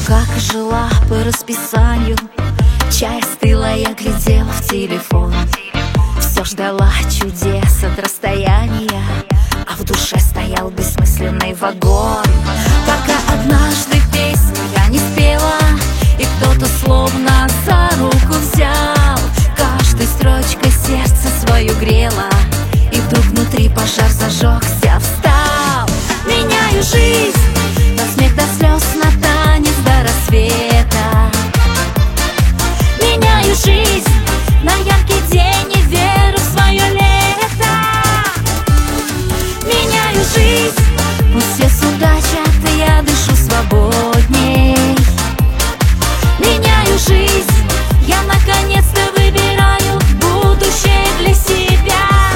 как и жила по расписанию. Чай остыла, я глядела в телефон. Все ждала чудес от расстояния, а в душе стоял бессмысленный вагон. Пока однажды песню я не спела, и кто-то словно за руку взял. Каждой строчкой сердце свое грело, и вдруг внутри пожар зажегся, встал. Меняю жизнь на смех до слез, на танец до рассвета. Меняю жизнь на яркий день и веру в свое лето. Меняю жизнь, пусть все судачат, и я дышу свободней. Меняю жизнь, я наконец-то выбираю будущее для себя.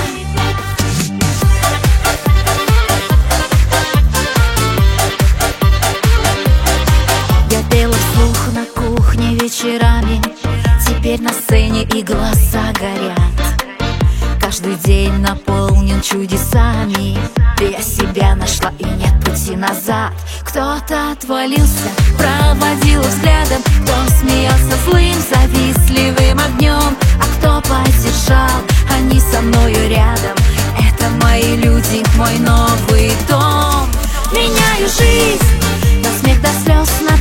Я пела вслух на кухне вечерами, теперь на сцене и глаза горят. Каждый день наполнен чудесами, я себя нашла и нет пути назад. Кто-то отвалился, проводил взглядом, кто смеялся злым, завистливым огнем, а кто поддержал, они со мною рядом. Это мои люди, мой новый дом. Меняю жизнь на смех до слез, на